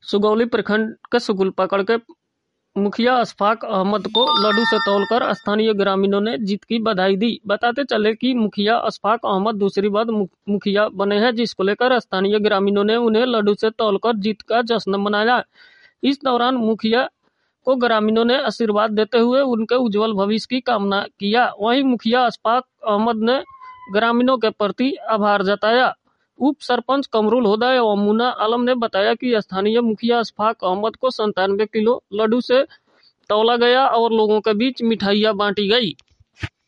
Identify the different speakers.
Speaker 1: सुगौली प्रखंड के सुगुल पकड़ के मुखिया अशफाक अहमद को लड्डू से तौलकर स्थानीय ग्रामीणों ने जीत की बधाई दी। बताते चले कि मुखिया अशफाक अहमद दूसरी बार मुखिया बने हैं, जिसको लेकर स्थानीय ग्रामीणों ने उन्हें लड्डू से तौलकर जीत का जश्न मनाया। इस दौरान मुखिया को ग्रामीणों ने आशीर्वाद देते हुए उनके उज्जवल भविष्य की कामना किया। वहीं मुखिया अशफाक अहमद ने ग्रामीणों के प्रति आभार जताया। उप सरपंच कमरुल हुदा एवं मुन्ना आलम ने बताया कि स्थानीय मुखिया अशफाक अहमद को 97 किलो लड्डू से तौला गया और लोगों के बीच मिठाइयां बांटी गई।